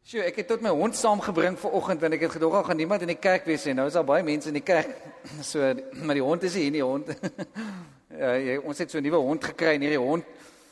Sjoe, ek het tot my hond saamgebring vanoggend want ek het gedog al gaan niemand in die kerk wees nie. Nou is daar baie mense in die kerk. So, maar die hond is hier nie, hond. Ons het so 'n nuwe hond gekry en hierdie hond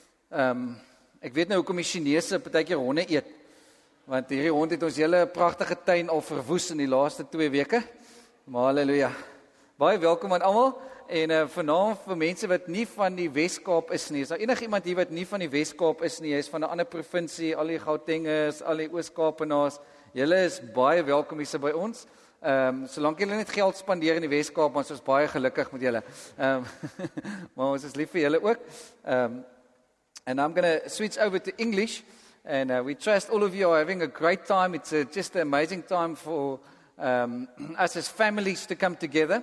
ek weet nou hoekom die Chinese partykeer honde eet. Want hierdie hond het ons hele pragtige tuin al verwoes in die laaste 2 weke. Maar halleluja. Baie welkom aan almal. En vanaand vir mense wat nie van die Wes-Kaap is nie. Is daar enigiemand hier wat nie van die Wes-Kaap is nie? Jy is van 'n ander provinsie, al die Gautengers, al die Oos-Kaapenaars. Julle is baie welkom hier by ons. Solank julle net geld spandeer in die Wes-Kaap, ons is baie gelukkig met julle. Maar ons is lief vir julle ook. And I'm going to switch over to English. And we trust all of you are having a great time. It's just an amazing time for us as families to come together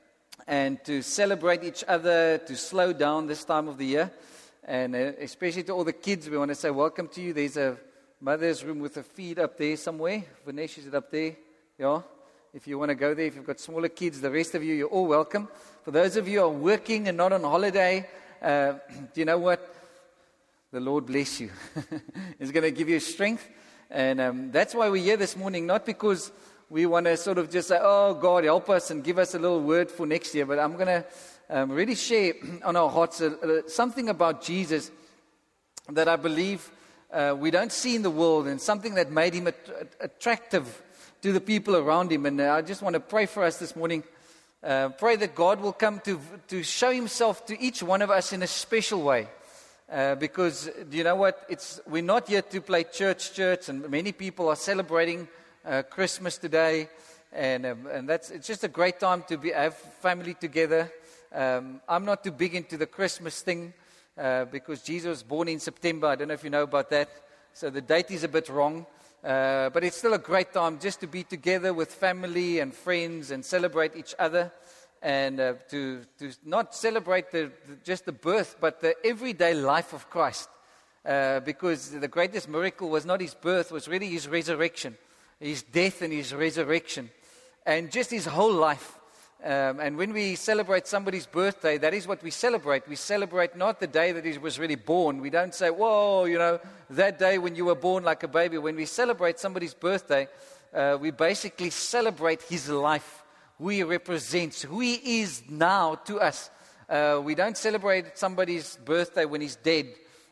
and to celebrate each other, to slow down this time of the year. And especially to all the kids, we want to say welcome to you. There's a mother's room with a feed up there somewhere. Vanessa, is it up there? Yeah. If you want to go there, if you've got smaller kids, the rest of you, you're all welcome. For those of you who are working and not on holiday, do you know what? The Lord bless you. He's going to give you strength. And that's why we're here this morning, not because we want to sort of just say, oh, God, help us and give us a little word for next year. But I'm going to really share on our hearts something about Jesus that I believe we don't see in the world, and something that made him attractive to the people around him. And I just want to pray for us this morning. Pray that God will come to show himself to each one of us in a special way. Because, do you know what? We're not here to play church, and many people are celebrating Christmas today, and it's just a great time to have family together. I'm not too big into the Christmas thing because Jesus was born in September. I don't know if you know about that, so the date is a bit wrong. But it's still a great time just to be together with family and friends and celebrate each other, and to not celebrate just the birth, but the everyday life of Christ. Because the greatest miracle was not his birth, was really his resurrection. His death and his resurrection, and just his whole life. And when we celebrate somebody's birthday, that is what we celebrate. We celebrate not the day that he was really born. We don't say, whoa, that day when you were born like a baby. When we celebrate somebody's birthday, we basically celebrate his life, who he represents, who he is now to us. We don't celebrate somebody's birthday when he's dead.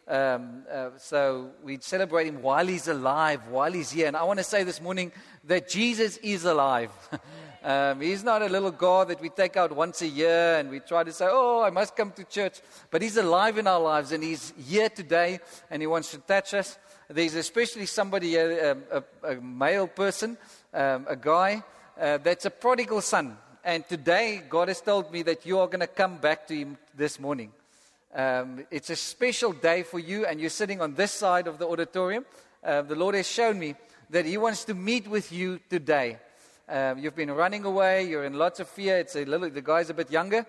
So we celebrate him while he's alive, while he's here. And I want to say this morning that Jesus is alive. He's not a little God that we take out once a year and we try to say, oh, I must come to church. But he's alive in our lives, and he's here today, and he wants to touch us. There's especially somebody, a male person, a guy, that's a prodigal son. And today, God has told me that you are going to come back to him this morning. It's a special day for you, and you're sitting on this side of the auditorium. The Lord has shown me that he wants to meet with you today. You've been running away, you're in lots of fear. The guy's a bit younger,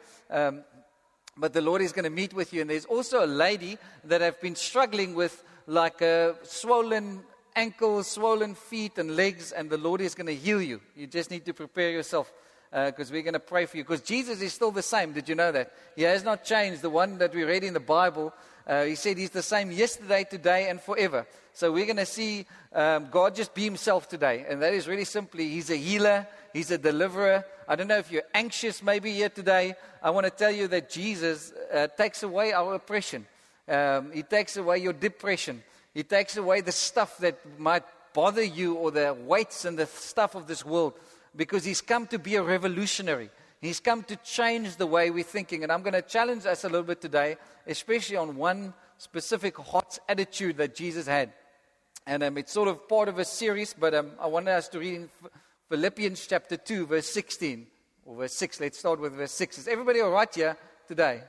but the Lord is going to meet with you. And there's also a lady that have been struggling with like a swollen ankles, swollen feet and legs, and the Lord is going to heal you. You just need to prepare yourself. Because we're going to pray for you. Because Jesus is still the same. Did you know that? He has not changed. The one that we read in the Bible, he said he's the same yesterday, today, and forever. So we're going to see God just be himself today. And that is really simply, he's a healer. He's a deliverer. I don't know if you're anxious maybe here today. I want to tell you that Jesus takes away our oppression. He takes away your depression. He takes away the stuff that might bother you, or the weights and the stuff of this world. Because he's come to be a revolutionary. He's come to change the way we're thinking. And I'm going to challenge us a little bit today, especially on one specific hot attitude that Jesus had. And it's sort of part of a series, but I wanted us to read in Philippians chapter 2, verse 16, or verse 6. Let's start with verse 6. Is everybody all right here today?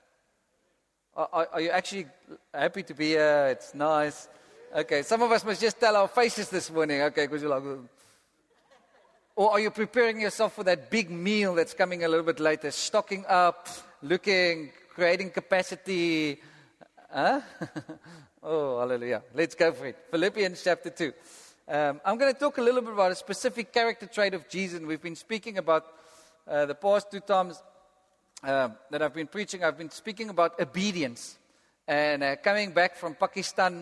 Are you actually happy to be here? It's nice. Okay, some of us must just tell our faces this morning. Okay, because you're like... Or are you preparing yourself for that big meal that's coming a little bit later? Stocking up, creating capacity. Huh? Oh, hallelujah. Let's go for it. Philippians chapter 2. I'm going to talk a little bit about a specific character trait of Jesus. And we've been speaking about the past 2 times that I've been preaching. I've been speaking about obedience. And coming back from Pakistan,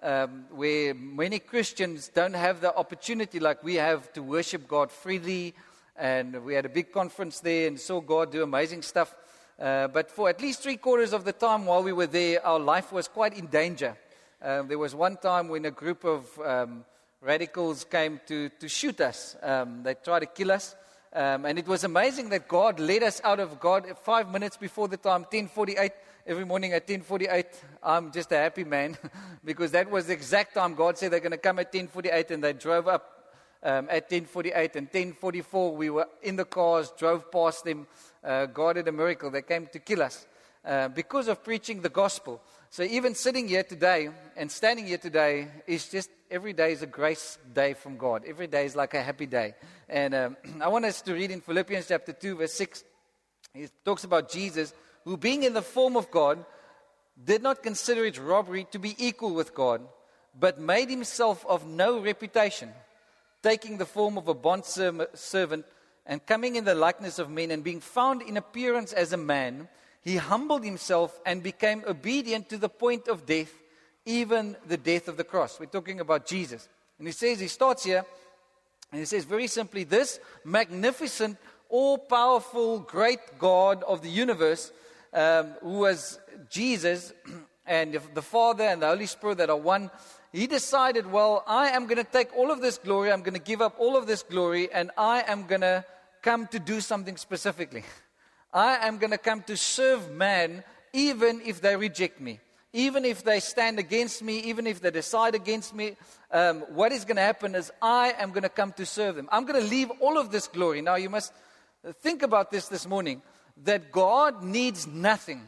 where many Christians don't have the opportunity like we have to worship God freely. And we had a big conference there and saw God do amazing stuff. But for at least 3/4 of the time while we were there, our life was quite in danger. There was one time when a group of radicals came to shoot us. They tried to kill us. And it was amazing that God led us out of God 5 minutes before the time, 10:48. Every morning at 10:48, I'm just a happy man because that was the exact time God said they're going to come at 10:48, and they drove up at 10:48, and 10:44 we were in the cars, drove past them. God did a miracle. They came to kill us because of preaching the gospel. So even sitting here today and standing here today is just, every day is a grace day from God. Every day is like a happy day. And I want us to read in Philippians chapter 2, verse 6. He talks about Jesus, who being in the form of God, did not consider it robbery to be equal with God, but made himself of no reputation, taking the form of a bondservant, and coming in the likeness of men, and being found in appearance as a man, he humbled himself and became obedient to the point of death, even the death of the cross. We're talking about Jesus. And he starts here, and he says very simply, this magnificent, all-powerful, great God of the universe, who was Jesus, and the Father and the Holy Spirit that are one, he decided, well, I am going to take all of this glory, I'm going to give up all of this glory, and I am going to come to do something specifically. I am going to come to serve man, even if they reject me. Even if they stand against me, even if they decide against me, what is going to happen is I am going to come to serve them. I'm going to leave all of this glory. Now, you must think about this morning, that God needs nothing.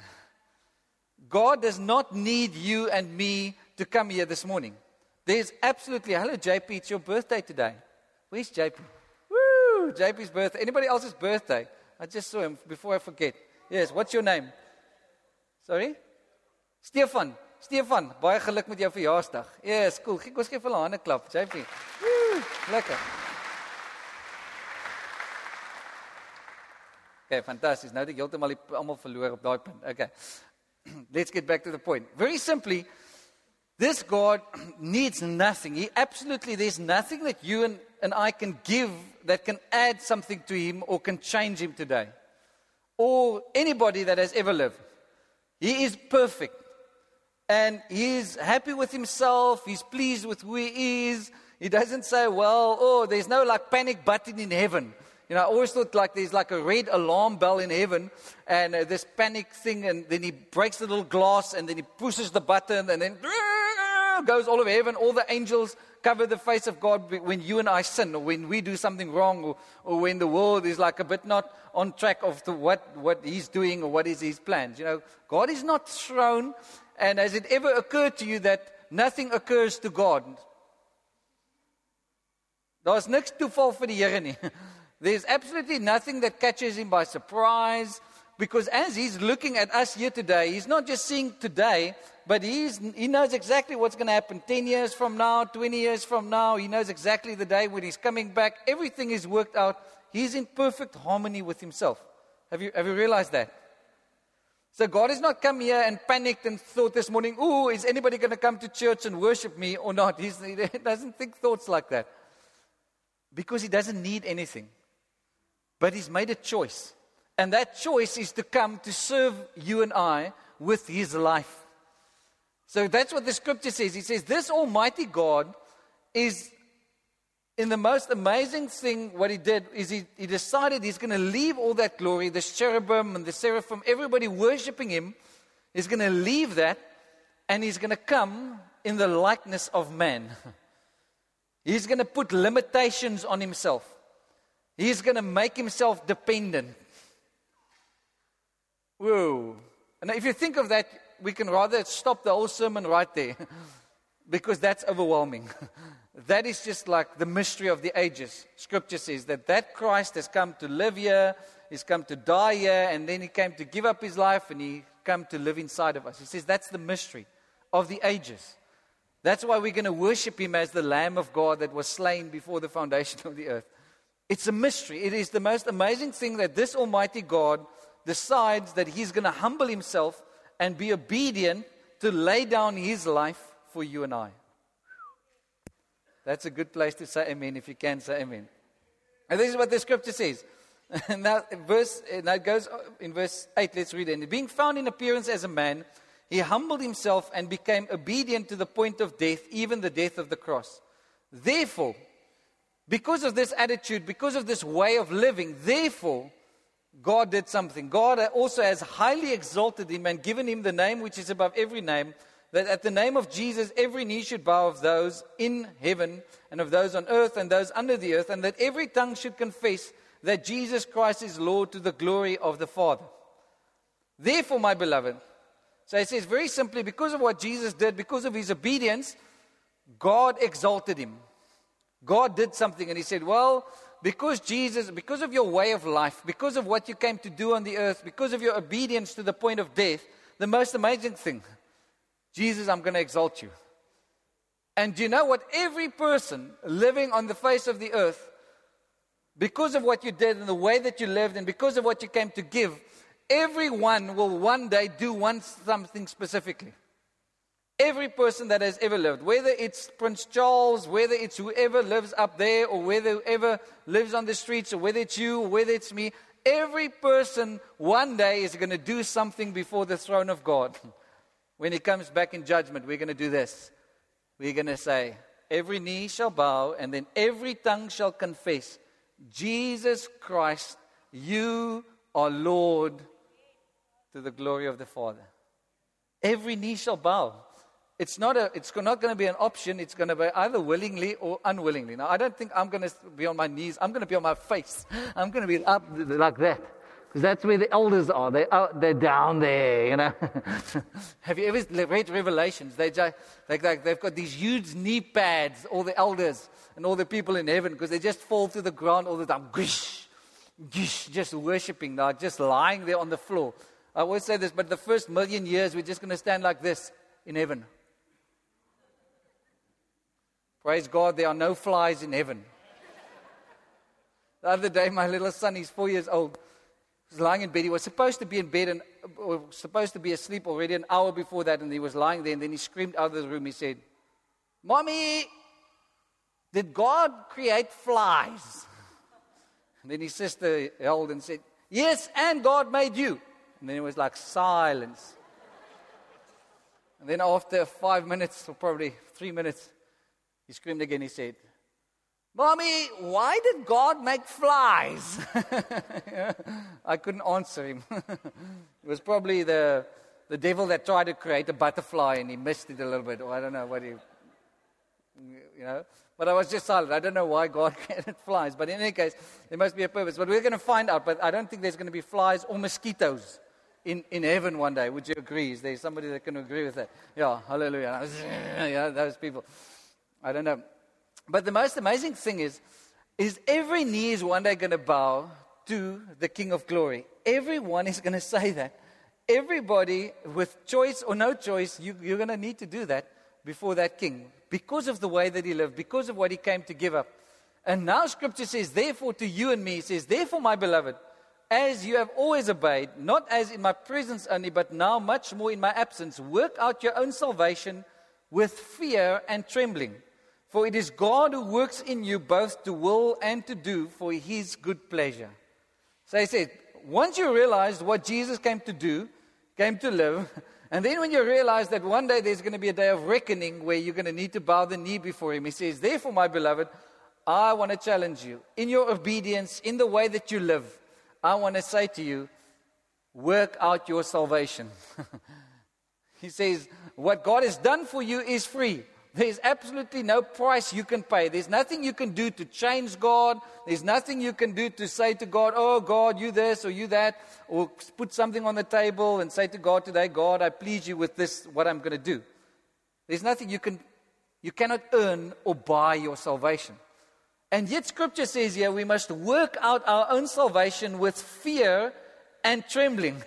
God does not need you and me to come here this morning. There's absolutely, hello JP, it's your birthday today. Where's JP? Woo, JP's birthday. Anybody else's birthday? I just saw him before I forget. Yes, what's your name? Sorry? Stefan, baie geluk met jou verjaarsdag. Yes, cool. Ons gee vir hulle 'n hande klap, JP. Woo, lekker. Okay, fantasties. Nou het ek heeltemal almal verloor op daai punt. Okay. Let's get back to the point. Very simply, this God needs nothing. There's nothing that you and I can give that can add something to him or can change him today. Or anybody that has ever lived. He is perfect. And he's happy with himself. He's pleased with who he is. He doesn't say, well, there's no like panic button in heaven. You know, I always thought like there's like a red alarm bell in heaven and this panic thing, and then he breaks the little glass and then he pushes the button and then goes all over heaven. All the angels cover the face of God when you and I sin, or when we do something wrong, or when the world is like a bit not on track of what he's doing or what is his plans. You know, God is not thrown. And has it ever occurred to you that nothing occurs to God? Daar's niks toeval vir die Here nie. There's absolutely nothing that catches him by surprise, because as he's looking at us here today, he's not just seeing today, but he knows exactly what's going to happen 10 years from now, 20 years from now. He knows exactly the day when he's coming back. Everything is worked out. He's in perfect harmony with himself. Have you realized that? So God has not come here and panicked and thought this morning, is anybody going to come to church and worship me or not? He doesn't think thoughts like that. Because he doesn't need anything. But he's made a choice. And that choice is to come to serve you and I with his life. So that's what the scripture says. He says, this Almighty God is, in the most amazing thing, what he did is he decided he's going to leave all that glory, the cherubim and the seraphim, everybody worshiping him. He's going to leave that, and he's going to come in the likeness of man. He's going to put limitations on himself. He's going to make himself dependent. Whoa. And if you think of that, we can rather stop the whole sermon right there, because that's overwhelming. That is just like the mystery of the ages. Scripture says that Christ has come to live here, he's come to die here, and then he came to give up his life, and he came to live inside of us. He says that's the mystery of the ages. That's why we're going to worship him as the Lamb of God that was slain before the foundation of the earth. It's a mystery. It is the most amazing thing that this Almighty God decides that he's going to humble himself and be obedient to lay down his life for you and I. That's a good place to say amen if you can say amen. And this is what the scripture says. Now it goes in verse 8, let's read it. And being found in appearance as a man, he humbled himself and became obedient to the point of death, even the death of the cross. Therefore, because of this attitude, because of this way of living, therefore, God did something. God also has highly exalted him and given him the name which is above every name, that at the name of Jesus every knee should bow, of those in heaven and of those on earth and those under the earth, and that every tongue should confess that Jesus Christ is Lord, to the glory of the Father. Therefore, my beloved, so it says very simply, because of what Jesus did, because of his obedience, God exalted him. God did something, and he said, well, because Jesus, because of your way of life, because of what you came to do on the earth, because of your obedience to the point of death, the most amazing thing, Jesus, I'm going to exalt you. And do you know what? Every person living on the face of the earth, because of what you did and the way that you lived and because of what you came to give, everyone will one day do something specifically. Every person that has ever lived, whether it's Prince Charles, whether it's whoever lives up there, or whether whoever lives on the streets, or whether it's you, or whether it's me, every person one day is going to do something before the throne of God. When he comes back in judgment, we're going to do this. We're going to say, every knee shall bow, and then every tongue shall confess, Jesus Christ, you are Lord, to the glory of the Father. Every knee shall bow. It's not going to be an option. It's going to be either willingly or unwillingly. Now, I don't think I'm going to be on my knees. I'm going to be on my face. I'm going to be up like that. Because that's where the elders are. They're down there, you know. Have you ever read Revelations? They've got these huge knee pads, all the elders and all the people in heaven, because they just fall to the ground all the time. Gish, gish, just worshiping, just lying there on the floor. I always say this, but the first 1,000,000 years, we're just going to stand like this in heaven. Praise God, there are no flies in heaven. The other day, my little son, he's 4 years old, was lying in bed. He was supposed to be in bed or supposed to be asleep already an hour before that, and he was lying there, and then he screamed out of the room. He said, "Mommy, did God create flies?" And then his sister held and said, "Yes, and God made you." And then it was like silence. And then after 5 minutes, or probably 3 minutes, he screamed again. He said, "Mommy, why did God make flies?" I couldn't answer him. It was probably the devil that tried to create a butterfly and he missed it a little bit. Or I don't know what But I was just silent. I don't know why God created flies. But in any case, there must be a purpose. But we're going to find out. But I don't think there's going to be flies or mosquitoes in heaven one day. Would you agree? Is there somebody that can agree with that? Yeah, hallelujah. Yeah, those people. I don't know. But the most amazing thing is every knee is one day going to bow to the King of Glory. Everyone is going to say that. Everybody, with choice or no choice, you're going to need to do that before that King, because of the way that he lived, because of what he came to give up. And now Scripture says, therefore to you and me, it says, therefore my beloved, as you have always obeyed, not as in my presence only, but now much more in my absence, work out your own salvation with fear and trembling. For it is God who works in you both to will and to do for his good pleasure. So he said, once you realize what Jesus came to do, came to live, and then when you realize that one day there's going to be a day of reckoning where you're going to need to bow the knee before him, he says, therefore, my beloved, I want to challenge you. In your obedience, in the way that you live, I want to say to you, work out your salvation. He says, what God has done for you is free. There's absolutely no price you can pay. There's nothing you can do to change God. There's nothing you can do to say to God, oh, God, you this or you that, or put something on the table and say to God today, God, I please you with this, what I'm going to do. There's nothing you cannot earn or buy your salvation. And yet Scripture says here we must work out our own salvation with fear and trembling.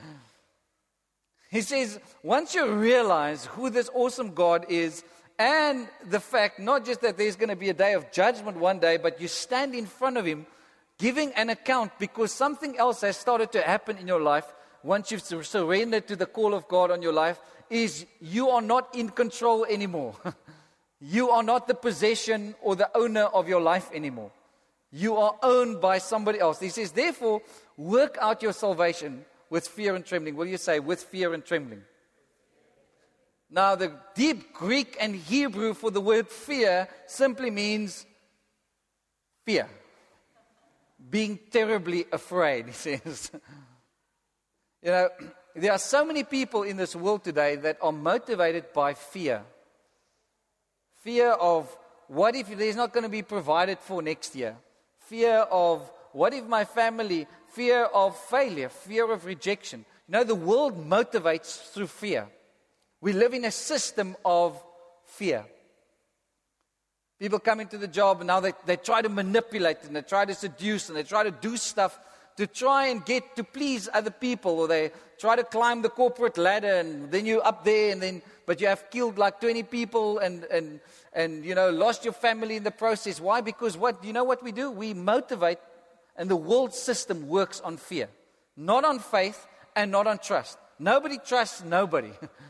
He says, once you realize who this awesome God is, and the fact, not just that there's going to be a day of judgment one day, but you stand in front of him giving an account because something else has started to happen in your life once you've surrendered to the call of God on your life, is you are not in control anymore. You are not the possession or the owner of your life anymore. You are owned by somebody else. He says, therefore, work out your salvation with fear and trembling. Will you say, with fear and trembling? Now, the deep Greek and Hebrew for the word fear simply means fear. Being terribly afraid, he says. You know, there are so many people in this world today that are motivated by fear. Fear of what if there's not going to be provided for next year? Fear of what if my family, fear of failure, fear of rejection. You know, the world motivates through fear. We live in a system of fear. People come into the job and now they try to manipulate and they try to seduce and they try to do stuff to try and get to please other people, or they try to climb the corporate ladder and then you're up there and then, but you have killed like 20 people and you know, lost your family in the process. Why? Because you know what we do? We motivate, and the world system works on fear. Not on faith and not on trust. Nobody trusts nobody.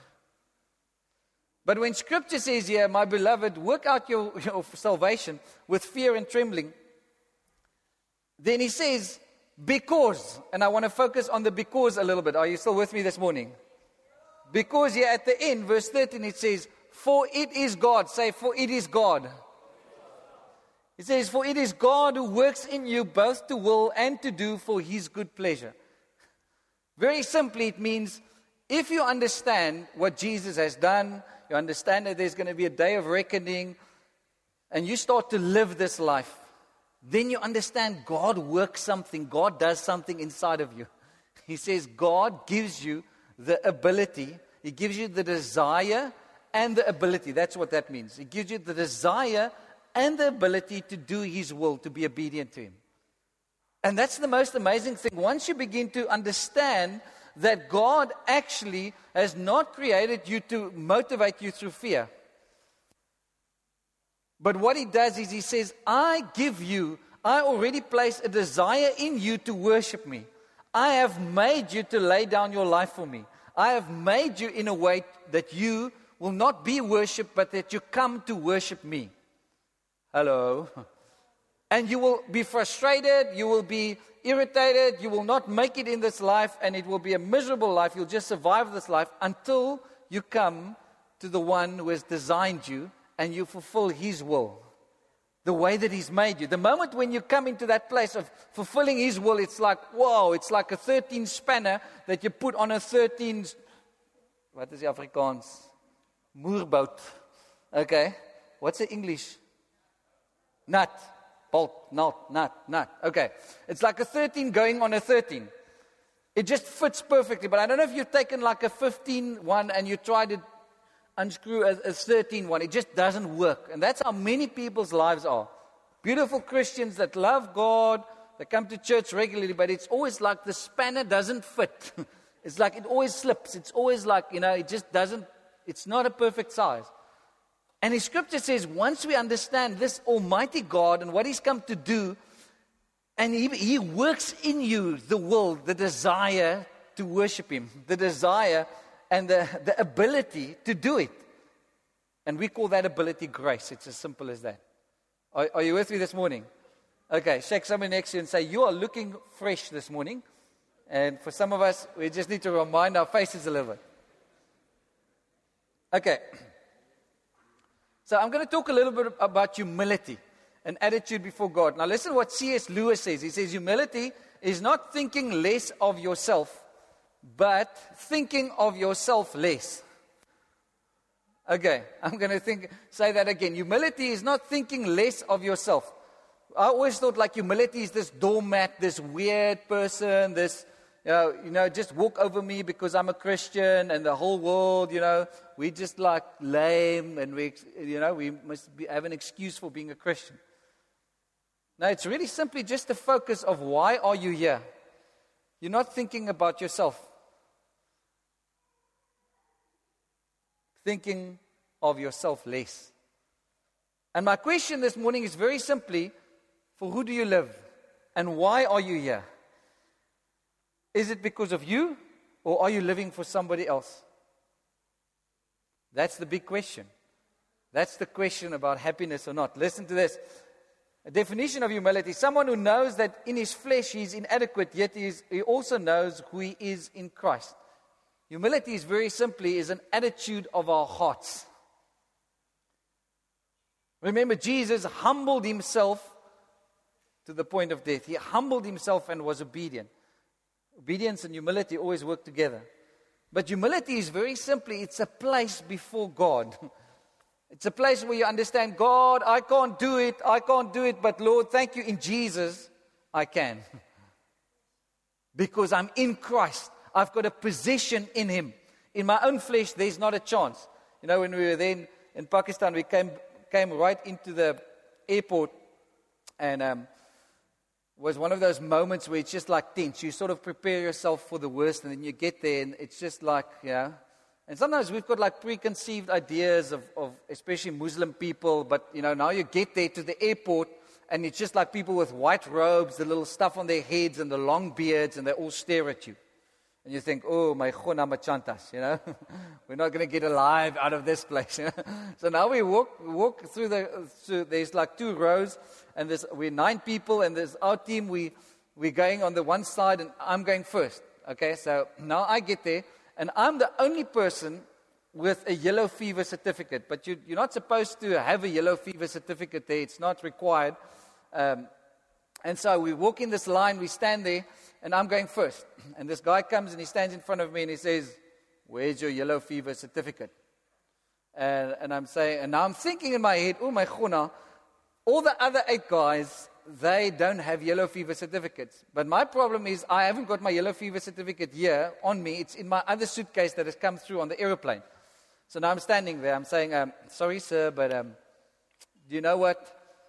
But when Scripture says here, my beloved, work out your salvation with fear and trembling, then he says, because, and I want to focus on the because a little bit. Are you still with me this morning? Because here at the end, verse 13, it says, for it is God. Say, for it is God. It says, for it is God who works in you both to will and to do for his good pleasure. Very simply, it means if you understand what Jesus has done, you understand that there's going to be a day of reckoning, and you start to live this life, then you understand God works something, God does something inside of you. He says God gives you the ability, He gives you the desire and the ability. That's what that means. He gives you the desire and the ability to do His will, to be obedient to Him. And that's the most amazing thing. Once you begin to understand that God actually has not created you to motivate you through fear. But what He does is He says, I already place a desire in you to worship me. I have made you to lay down your life for me. I have made you in a way that you will not be worshipped, but that you come to worship me. Hello. And you will be frustrated, you will be irritated, you will not make it in this life, and it will be a miserable life. You'll just survive this life until you come to the one who has designed you and you fulfill His will, the way that He's made you. The moment when you come into that place of fulfilling His will, it's like, whoa, it's like a 13 spanner that you put on a 13, what is the Afrikaans? Moerboot. Okay, what's the English? Nut. Bolt, nut. Okay, it's like a 13 going on a 13. It just fits perfectly, but I don't know if you've taken like a 15 one and you tried to unscrew a 13 one. It just doesn't work. And that's how many people's lives are. Beautiful Christians that love God, they come to church regularly, but it's always like the spanner doesn't fit. It's like it always slips. It's always like, it just doesn't, it's not a perfect size. And His Scripture says, once we understand this Almighty God and what He's come to do, and He works in you the will, the desire to worship Him, the desire and the ability to do it. And we call that ability grace. It's as simple as that. Are you with me this morning? Okay, shake somebody next to you and say, you are looking fresh this morning. And for some of us, we just need to remind our faces a little bit. Okay. So I'm going to talk a little bit about humility and attitude before God. Now listen to what C.S. Lewis says. He says humility is not thinking less of yourself, but thinking of yourself less. Okay, I'm going to say that again. Humility is not thinking less of yourself. I always thought like humility is this doormat, this weird person, this, just walk over me because I'm a Christian, and the whole world, we just like lame, and we must have an excuse for being a Christian. No, it's really simply just the focus of why are you here? You're not thinking about yourself. Thinking of yourself less. And my question this morning is very simply, for who do you live? And why are you here? Is it because of you, or are you living for somebody else? That's the big question. That's the question about happiness or not. Listen to this. A definition of humility: someone who knows that in his flesh he is inadequate, yet he also knows who he is in Christ. Humility is very simply an attitude of our hearts. Remember, Jesus humbled himself to the point of death. He humbled himself and was obedient. Obedience and humility always work together. But humility is very simply, it's a place before God. It's a place where you understand, God, I can't do it, but Lord, thank you, in Jesus, I can. Because I'm in Christ. I've got a position in Him. In my own flesh, there's not a chance. You know, when we were then in Pakistan, we came right into the airport, and was one of those moments where it's just like tense. You sort of prepare yourself for the worst, and then you get there, and it's just like, And sometimes we've got like preconceived ideas of especially Muslim people, but now you get there to the airport, and it's just like people with white robes, the little stuff on their heads, and the long beards, and they all stare at you. And you think, oh, my khona machantas, we're not going to get alive out of this place. So now we walk through there's like 2 rows, and we're 9 people, and there's our team, we're going on the one side, and I'm going first. Okay, so now I get there, and I'm the only person with a yellow fever certificate. But you're not supposed to have a yellow fever certificate there. It's not required. And so we walk in this line, we stand there, and I'm going first. And this guy comes and he stands in front of me and he says, "Where's your yellow fever certificate?" And I'm saying, and now I'm thinking in my head, oh my khuna, all the other 8 guys, they don't have yellow fever certificates. But my problem is I haven't got my yellow fever certificate here on me. It's in my other suitcase that has come through on the aeroplane. So now I'm standing there. I'm saying, sorry, sir, but do you know what?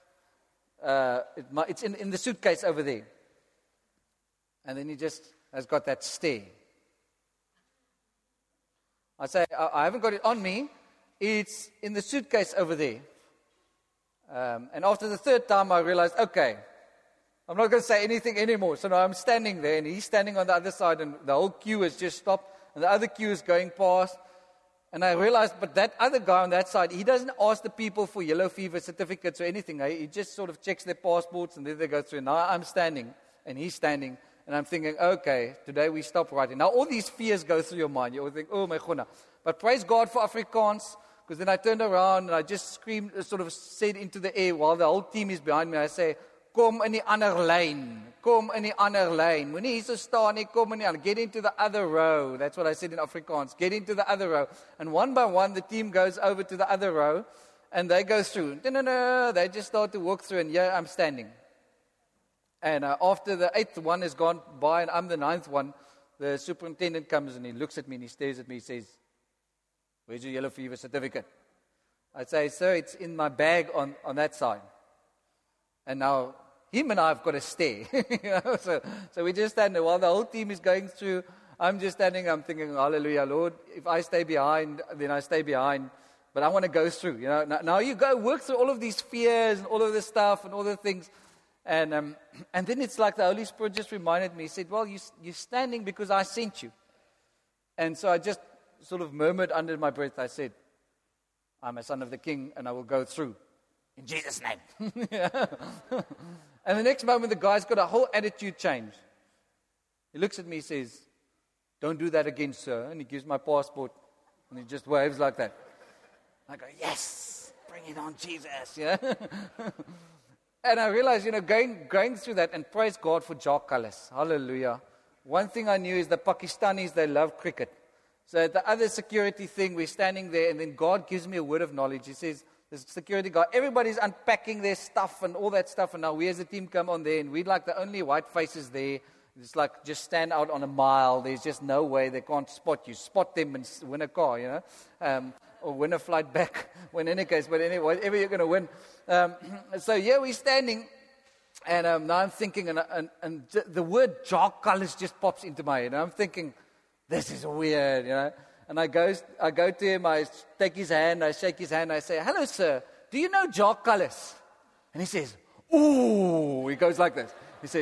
It's in the suitcase over there. And then he just has got that stare. I say, I haven't got it on me. It's in the suitcase over there. And after the 3rd time, I realized, okay, I'm not going to say anything anymore. So now I'm standing there, and he's standing on the other side, and the whole queue has just stopped, and the other queue is going past. And I realized, but that other guy on that side, he doesn't ask the people for yellow fever certificates or anything. He just sort of checks their passports, and then they go through. Now I'm standing, and he's standing, and I'm thinking, okay, today we stop writing. Now all these fears go through your mind. You think, oh my khuna. But praise God for Afrikaans, because then I turned around, and I just screamed, sort of said into the air, while the whole team is behind me, I say, "Kom in die ander lyn. Kom in die ander lyn. Moenie hier so staan nie, kom in die ander. Get into the other row." That's what I said in Afrikaans. Get into the other row. And one by one, the team goes over to the other row, and they go through. They just start to walk through, and I'm standing. And after the 8th one has gone by, and I'm the 9th one, the superintendent comes, and he looks at me, and he stares at me, he says, "Where's your yellow fever certificate?" I say, "Sir, it's in my bag on that side." And now, him and I have got a stare. So we just stand there. While the whole team is going through, I'm just standing, I'm thinking, hallelujah, Lord, if I stay behind, then I stay behind. But I want to go through. Now you go work through all of these fears and all of this stuff and all the things. And then it's like the Holy Spirit just reminded me. He said, well, you're standing because I sent you. And so I just sort of murmured under my breath. I said, I'm a son of the King, and I will go through. In Jesus' name. And the next moment, the guy's got a whole attitude change. He looks at me, he says, "Don't do that again, sir." And he gives my passport, and he just waves like that. I go, yes, bring it on, Jesus. And I realized, going through that, and praise God for Jacques Kallis. Hallelujah. One thing I knew is the Pakistanis, they love cricket. So at the other security thing, we're standing there, and then God gives me a word of knowledge. He says, the security guard, everybody's unpacking their stuff and all that stuff, and now we as a team come on there, and we're like the only white faces there. It's like just stand out on a mile. There's just no way they can't spot you. Spot them and win a car, or win a flight back, in any case. But anyway, whatever you're going to win. So we're standing, and now I'm thinking, and the word Jacques Kallis just pops into my head. And I'm thinking, this is weird, And I go to him, I take his hand, I shake his hand, I say, "Hello, sir, do you know Jacques Kallis?" And he says, "Ooh," he goes like this. He says,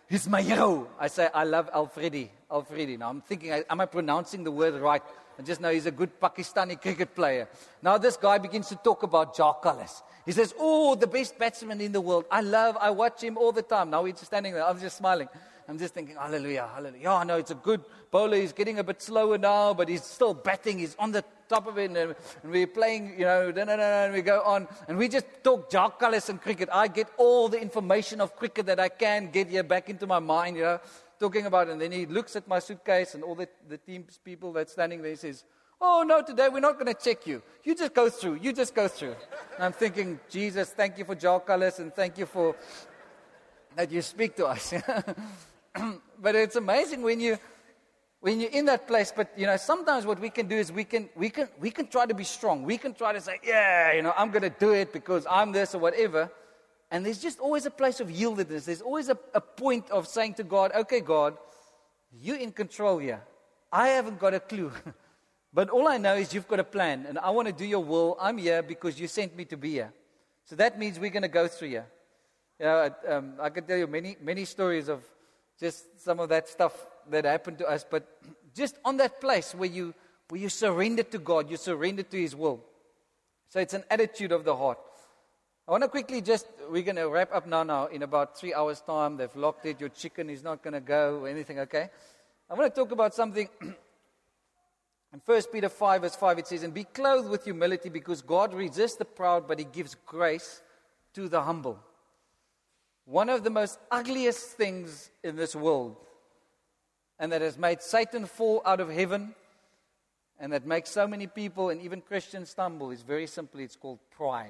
he's my hero. I say, I love Alfredi. Now I'm thinking, am I pronouncing the word right? I just know he's a good Pakistani cricket player. Now this guy begins to talk about Jacques Kallis. He says, oh, the best batsman in the world. I watch him all the time. Now he's just standing there. I'm just smiling. I'm just thinking, hallelujah, hallelujah. Yeah, no, it's a good bowler. He's getting a bit slower now, but he's still batting. He's on the top of it. And we're playing, and we go on. And we just talk Jacques Kallis and cricket. I get all the information of cricket that I can get here back into my mind, talking about it. And then he looks at my suitcase and all the team's people that's standing there. He says, oh, no, today we're not going to check you. You just go through. And I'm thinking, Jesus, thank you for Jacques Kallis and thank you for that you speak to us. But it's amazing when you're in that place. But, sometimes what we can do is we can try to be strong. We can try to say, I'm going to do it because I'm this or whatever. And there's just always a place of yieldedness. There's always a point of saying to God, okay, God, you're in control here. I haven't got a clue. But all I know is you've got a plan. And I want to do your will. I'm here because you sent me to be here. So that means we're going to go through here. I could tell you many stories of just some of that stuff that happened to us. But just on that place where you surrender to God, you surrender to His will. So it's an attitude of the heart. I want to quickly we're going to wrap up now in about 3 hours' time. They've locked it. Your chicken is not going to go or anything, okay? I want to talk about something. In 1 Peter 5, verse 5, it says, and be clothed with humility because God resists the proud, but He gives grace to the humble. One of the most ugliest things in this world, and that has made Satan fall out of heaven, and that makes so many people and even Christians stumble, is very simply, it's called pride.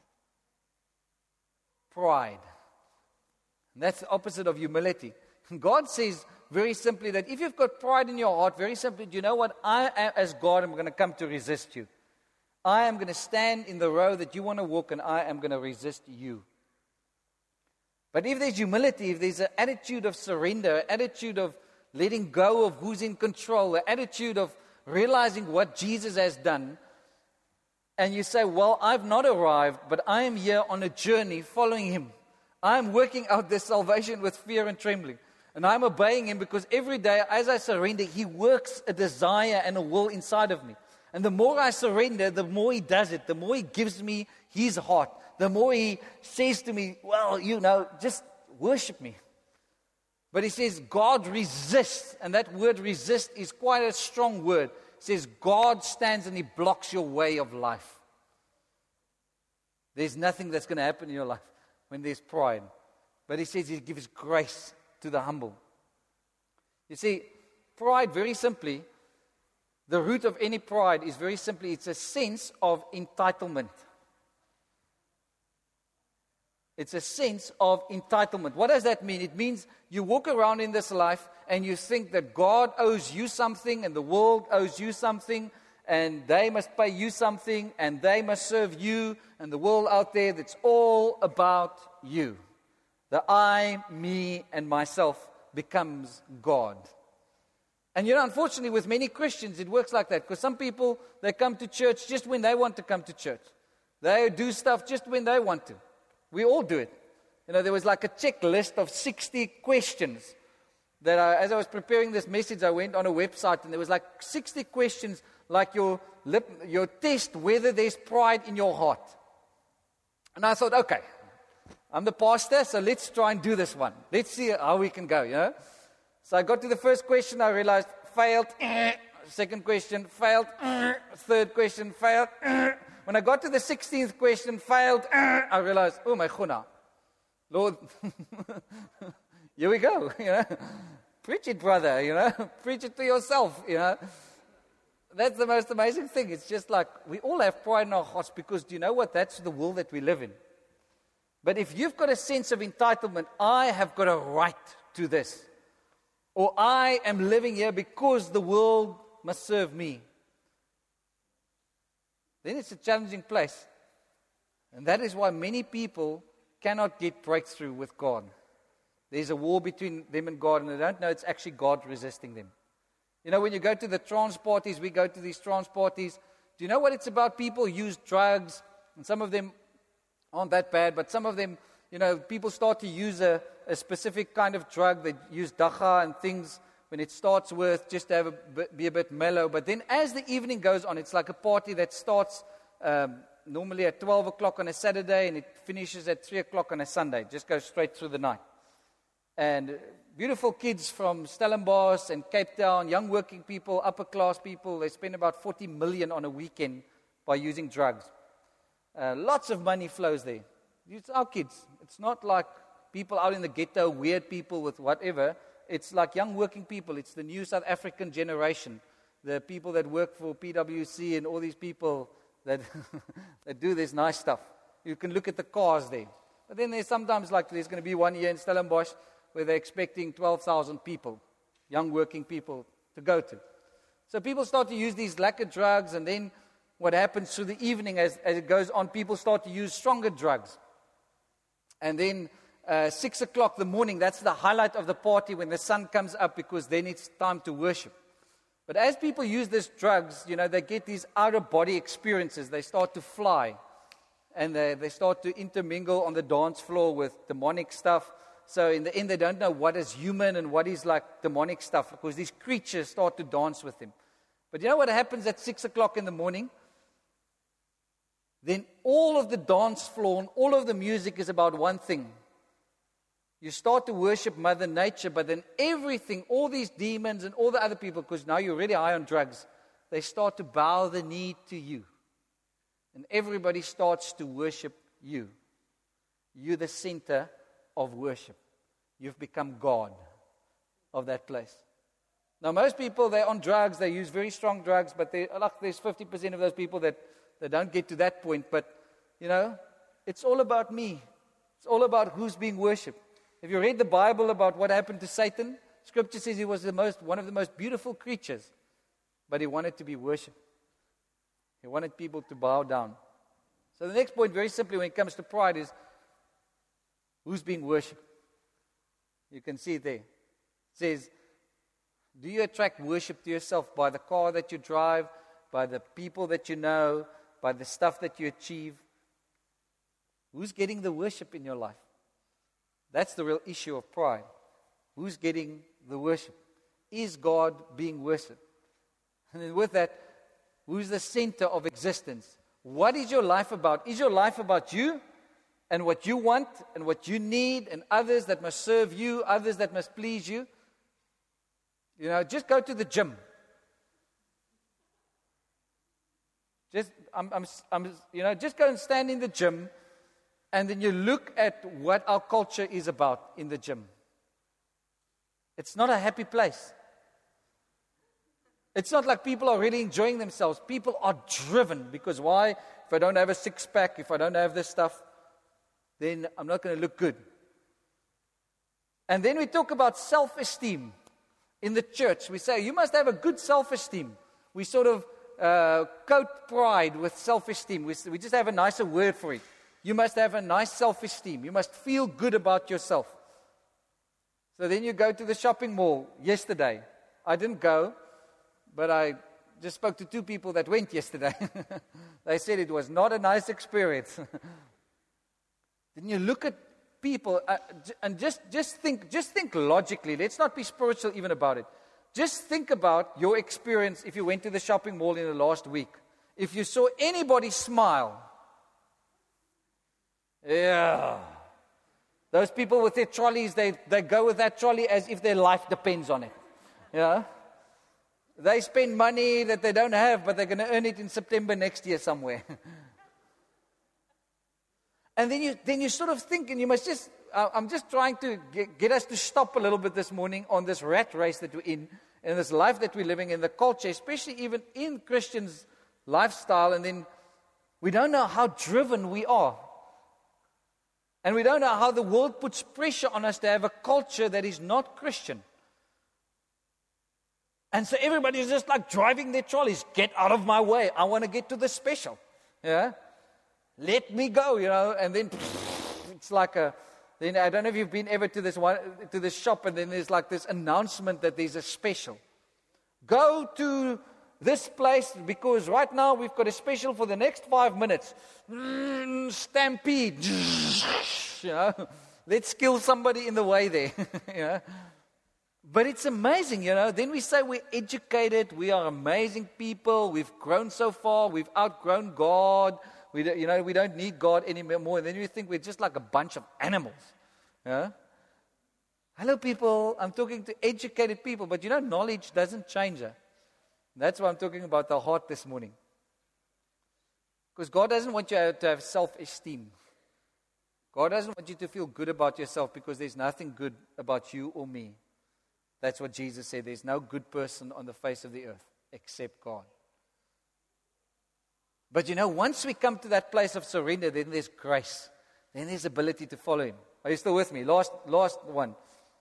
Pride. And that's the opposite of humility. God says very simply that if you've got pride in your heart, very simply, do you know what? I, as God, am going to come to resist you. I am going to stand in the road that you want to walk, and I am going to resist you. But if there's humility, if there's an attitude of surrender, an attitude of letting go of who's in control, an attitude of realizing what Jesus has done, and you say, well, I've not arrived, but I am here on a journey following Him. I'm working out this salvation with fear and trembling. And I'm obeying Him because every day as I surrender, He works a desire and a will inside of me. And the more I surrender, the more He does it. The more He gives me His heart. The more He says to me, well, just worship me. But He says God resists. And that word resist is quite a strong word. It says God stands and He blocks your way of life. There's nothing that's going to happen in your life when there's pride. But He says He gives grace to the humble. You see, pride, very simply, the root of any pride is very simply, it's a sense of entitlement. It's a sense of entitlement. What does that mean? It means you walk around in this life and you think that God owes you something and the world owes you something and they must pay you something and they must serve you and the world out there, that's all about you. The I, me, and myself becomes God. And unfortunately with many Christians it works like that, because some people, they come to church just when they want to come to church. They do stuff just when they want to. We all do it. There was like a checklist of 60 questions that as I was preparing this message, I went on a website and there was like 60 questions like your test whether there's pride in your heart. And I thought, okay, I'm the pastor, so let's try and do this one. Let's see how we can go, So I got to the first question, I realized, failed. Second question, failed. Third question, failed. When I got to the 16th question, failed. I realized, oh my chuna, Lord, here we go, Preach it, brother, Preach it to yourself, That's the most amazing thing. It's just like, we all have pride in our hearts because, do you know what? That's the world that we live in. But if you've got a sense of entitlement, I have got a right to this. Or I am living here because the world must serve me. Then it's a challenging place. And that is why many people cannot get breakthrough with God. There's a war between them and God, and they don't know it's actually God resisting them. When you go to the trance parties, we go to these trance parties. Do you know what it's about? People use drugs, and some of them aren't that bad, but some of them, people start to use a specific kind of drug. They use dacha and things when it starts with, just to be a bit mellow. But then as the evening goes on, it's like a party that starts normally at 12 o'clock on a Saturday, and it finishes at 3 o'clock on a Sunday. Just goes straight through the night. And beautiful kids from Stellenbosch and Cape Town, young working people, upper class people, they spend about 40 million on a weekend by using drugs. Lots of money flows there. It's our kids. It's not like people out in the ghetto, weird people with whatever. It's like young working people. It's the new South African generation. The people that work for PwC and all these people that, that do this nice stuff. You can look at the cars there. But then there's sometimes there's going to be one year in Stellenbosch where they're expecting 12,000 people, young working people, to go to. So people start to use these lacquer drugs, and then what happens through the evening as it goes on, people start to use stronger drugs. And then 6 o'clock in the morning, that's the highlight of the party when the sun comes up, because then it's time to worship. But as people use these drugs, they get these out-of-body experiences. They start to fly, and they start to intermingle on the dance floor with demonic stuff. So in the end, they don't know what is human and what is like demonic stuff, because these creatures start to dance with them. But you know what happens at 6 o'clock in the morning? Then all of the dance floor and all of the music is about one thing. You start to worship Mother Nature, but then everything, all these demons and all the other people, because now you're really high on drugs, they start to bow the knee to you. And everybody starts to worship you. You're the center of worship. You've become God of that place. Now, most people, they're on drugs, they use very strong drugs, but there's 50% of those people that they don't get to that point. But, it's all about me. It's all about who's being worshipped. Have you read the Bible about what happened to Satan? Scripture says he was one of the most beautiful creatures, but he wanted to be worshipped. He wanted people to bow down. So the next point, very simply, when it comes to pride, is who's being worshipped? You can see it there. It says, do you attract worship to yourself by the car that you drive, by the people that you know, by the stuff that you achieve? Who's getting the worship in your life? That's the real issue of pride. Who's getting the worship? Is God being worshipped? And then with that, who's the center of existence? What is your life about? Is your life about you and what you want and what you need, and others that must serve you, others that must please you? Just go to the gym. Just go and stand in the gym, and then you look at what our culture is about in the gym. It's not a happy place. It's not like people are really enjoying themselves. People are driven, because why? If I don't have a six-pack, if I don't have this stuff, then I'm not going to look good. And then we talk about self-esteem in the church. We say, you must have a good self-esteem. We sort of coat pride with self-esteem. We just have a nicer word for it. You must have a nice self-esteem. You must feel good about yourself. So then you go to the shopping mall yesterday. I didn't go, but I just spoke to two people that went yesterday. They said it was not a nice experience. Then you look at people and just think logically. Let's not be spiritual even about it. Just think about your experience if you went to the shopping mall in the last week. If you saw anybody smile, yeah, those people with their trolleys, they go with that trolley as if their life depends on it. Yeah, they spend money that they don't have, but they're going to earn it in September next year somewhere. And then you sort of think, and you must just, I'm just trying to get us to stop a little bit this morning on this rat race that we're in, and this life that we're living in, the culture, especially even in Christians' lifestyle, and then we don't know how driven we are. And we don't know how the world puts pressure on us to have a culture that is not Christian. And so everybody's just like driving their trolleys. Get out of my way. I want to get to the special. Yeah? Let me go, and then it's like then I don't know if you've been ever to this shop, and then there's like this announcement that there's a special. Go to this place because right now we've got a special for the next 5 minutes. Stampede. You know, let's kill somebody in the way there. You know. But it's amazing, you know. Then we say we're educated, we are amazing people, we've grown so far, we've outgrown God. We don't need God anymore. And then we think we're just like a bunch of animals. Yeah? Hello, people. I'm talking to educated people. But you know, knowledge doesn't change her. That's why I'm talking about the heart this morning. Because God doesn't want you to have self-esteem. God doesn't want you to feel good about yourself because there's nothing good about you or me. That's what Jesus said. There's no good person on the face of the earth except God. But you know, once we come to that place of surrender, then there's grace. Then there's ability to follow Him. Are you still with me? Last one.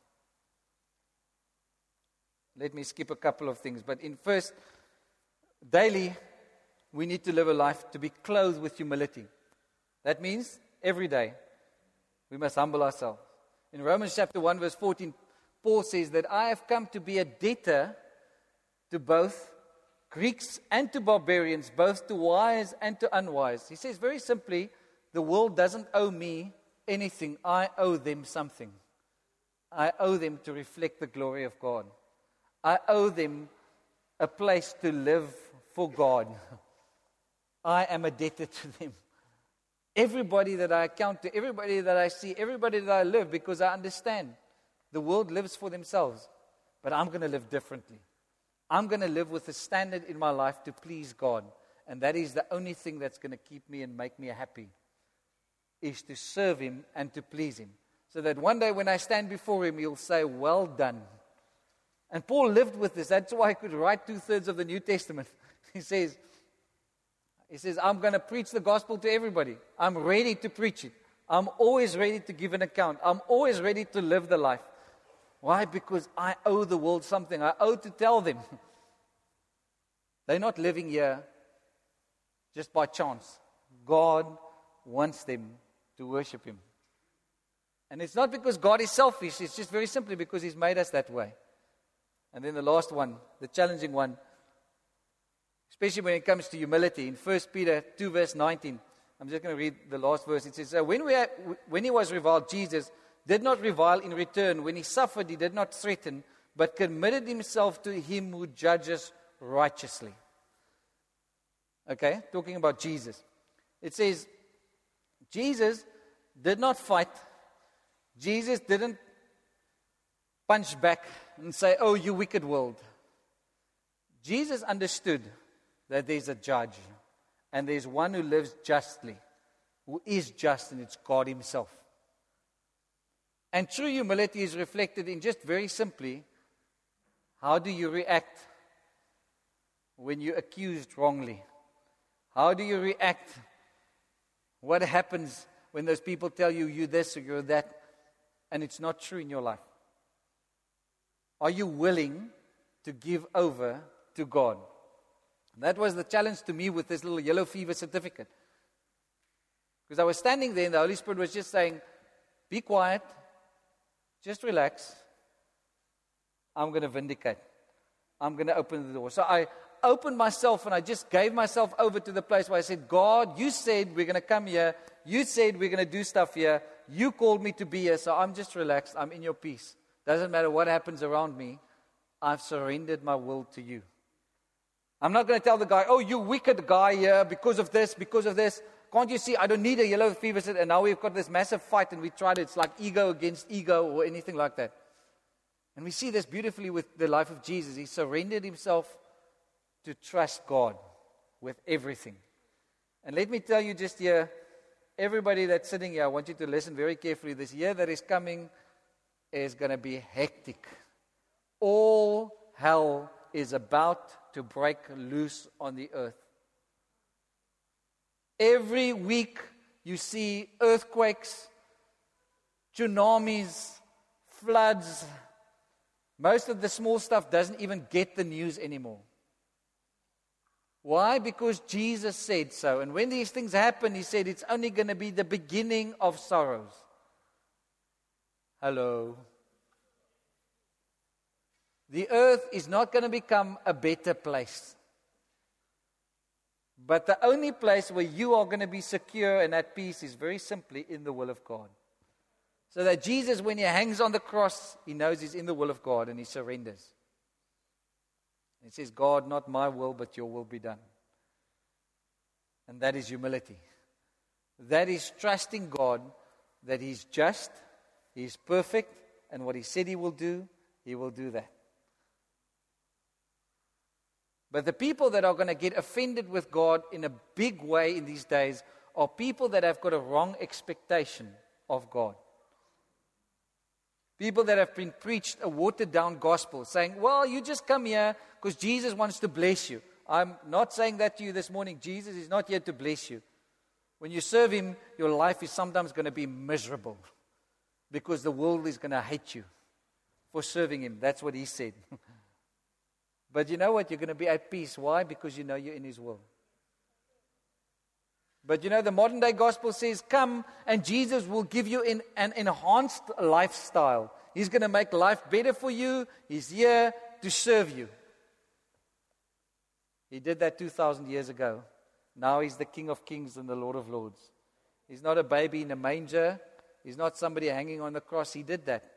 Let me skip a couple of things. But first, daily, we need to live a life to be clothed with humility. That means every day, we must humble ourselves. In Romans chapter 1, verse 14, Paul says that I have come to be a debtor to both Greeks and to barbarians, both to wise and to unwise. He says very simply, the world doesn't owe me anything. I owe them something. I owe them to reflect the glory of God. I owe them a place to live for God. I am a debtor to them. Everybody that I encounter, everybody that I see, everybody that I live, because I understand the world lives for themselves, but I'm going to live differently. I'm going to live with a standard in my life to please God. And that is the only thing that's going to keep me and make me happy, is to serve Him and to please Him. So that one day when I stand before Him, He'll say, well done. And Paul lived with this. That's why he could write 2/3 of the New Testament. He says, I'm going to preach the gospel to everybody. I'm ready to preach it. I'm always ready to give an account. I'm always ready to live the life. Why? Because I owe the world something. I owe to tell them. They're not living here just by chance. God wants them to worship Him. And it's not because God is selfish. It's just very simply because He's made us that way. And then the last one, the challenging one, especially when it comes to humility, in 1 Peter 2 verse 19. I'm just going to read the last verse. It says, when He was reviled, Jesus did not revile in return. When He suffered, He did not threaten, but committed Himself to Him who judges righteously. Okay, talking about Jesus. It says, Jesus did not fight. Jesus didn't punch back and say, oh, you wicked world. Jesus understood that there's a judge and there's one who lives justly, who is just, and it's God Himself. And true humility is reflected in just very simply, how do you react when you're accused wrongly? How do you react? What happens when those people tell you you're this or you're that, and it's not true in your life? Are you willing to give over to God? That was the challenge to me with this little yellow fever certificate. Because I was standing there and the Holy Spirit was just saying, be quiet, just relax. I'm going to vindicate. I'm going to open the door. So I opened myself and I just gave myself over to the place where I said, God, you said we're going to come here. You said we're going to do stuff here. You called me to be here, so I'm just relaxed. I'm in your peace. Doesn't matter what happens around me. I've surrendered my will to you. I'm not going to tell the guy, oh, you wicked guy here because of this, because of this. Can't you see, I don't need a yellow fever set, and now we've got this massive fight, and we tried it. It's like ego against ego or anything like that. And we see this beautifully with the life of Jesus. He surrendered Himself to trust God with everything. And let me tell you just here, everybody that's sitting here, I want you to listen very carefully. This year that is coming is going to be hectic. All hell is about to break loose on the earth. Every week you see earthquakes, tsunamis, floods. Most of the small stuff doesn't even get the news anymore. Why? Because Jesus said so. And when these things happen, He said it's only going to be the beginning of sorrows. Hello. The earth is not going to become a better place. But the only place where you are going to be secure and at peace is very simply in the will of God. So that Jesus, when he hangs on the cross, he knows he's in the will of God and he surrenders. He says, God, not my will, but your will be done. And that is humility. That is trusting God that he's just, he's perfect, and what he said he will do that. But the people that are going to get offended with God in a big way in these days are people that have got a wrong expectation of God. People that have been preached a watered-down gospel, saying, well, you just come here because Jesus wants to bless you. I'm not saying that to you this morning. Jesus is not here to bless you. When you serve him, your life is sometimes going to be miserable because the world is going to hate you for serving him. That's what he said. But you know what? You're going to be at peace. Why? Because you know you're in his will. But you know, the modern day gospel says, come and Jesus will give you an enhanced lifestyle. He's going to make life better for you. He's here to serve you. He did that 2,000 years ago. Now he's the King of Kings and the Lord of Lords. He's not a baby in a manger. He's not somebody hanging on the cross. He did that.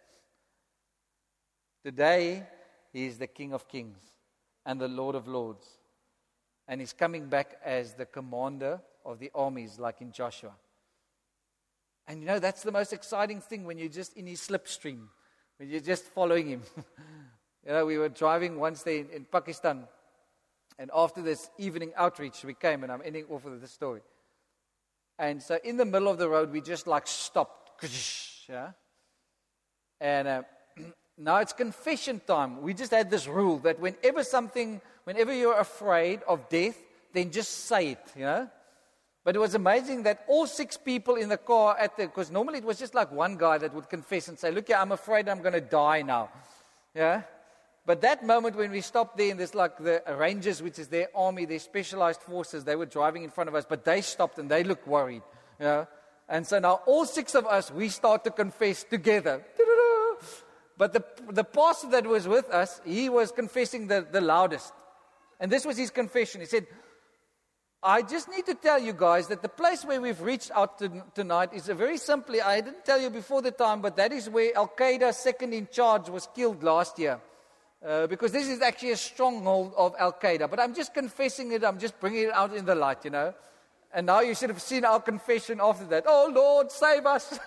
Today, he is the King of Kings and the Lord of Lords. And he's coming back as the commander of the armies, like in Joshua. And you know, that's the most exciting thing when you're just in his slipstream, when you're just following him. You know, we were driving once there in Pakistan, and after this evening outreach, we came, and I'm ending off with this story. And so in the middle of the road, we just like stopped. Yeah? And now it's confession time. We just had this rule that whenever you're afraid of death, then just say it, you know. But it was amazing that all 6 people in the car because normally it was just like one guy that would confess and say, look, I'm afraid I'm going to die now. Yeah. But that moment when we stopped there, and there's like the Rangers, which is their army, their specialized forces, they were driving in front of us, but they stopped and they looked worried. You know? And so now all 6 of us, we start to confess together. But the pastor that was with us, he was confessing the loudest. And this was his confession. He said, I just need to tell you guys that the place where we've reached out tonight is very simply, I didn't tell you before the time, but that is where Al-Qaeda second in charge was killed last year. Because this is actually a stronghold of Al-Qaeda. But I'm just confessing it, I'm just bringing it out in the light, you know. And now you should have seen our confession after that. Oh, Lord, save us.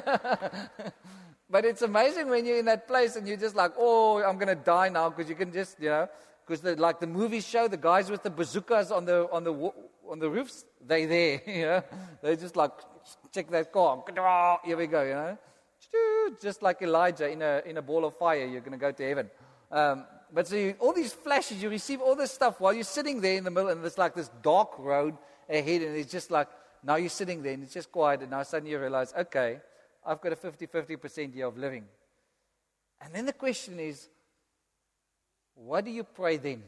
But it's amazing when you're in that place and you're just like, oh, I'm going to die now, because you can just, you know, because like the movies show, the guys with the bazookas on the roofs, they're there, you know. They just like, check that car. Here we go, you know. Just like Elijah in a ball of fire, you're going to go to heaven. But so all these flashes, you receive all this stuff while you're sitting there in the middle, and there's like this dark road ahead, and it's just like, now you're sitting there, and it's just quiet, and now suddenly you realize, okay, I've got a 50% year of living. And then the question is, what do you pray then?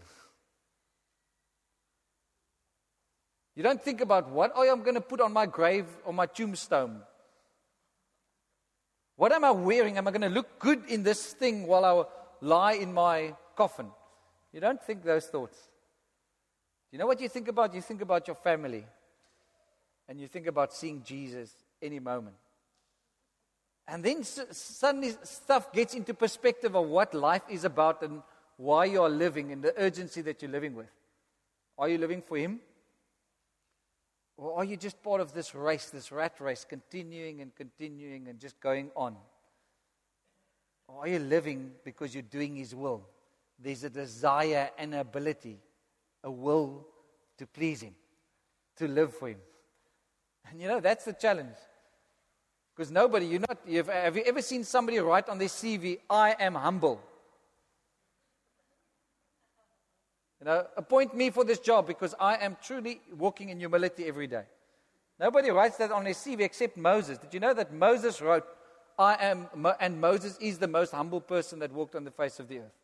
You don't think about what I'm going to put on my grave or my tombstone. What am I wearing? Am I going to look good in this thing while I lie in my coffin? You don't think those thoughts. You know what you think about? You think about your family. And you think about seeing Jesus any moment. And then suddenly stuff gets into perspective of what life is about and why you are living and the urgency that you're living with. Are you living for him? Or are you just part of this race, this rat race, continuing and just going on? Or are you living because you're doing his will? There's a desire and ability, a will to please him, to live for him. And you know, that's the challenge. Because have you ever seen somebody write on their CV, I am humble? You know, appoint me for this job because I am truly walking in humility every day. Nobody writes that on their CV except Moses. Did you know that Moses wrote, and Moses is the most humble person that walked on the face of the earth?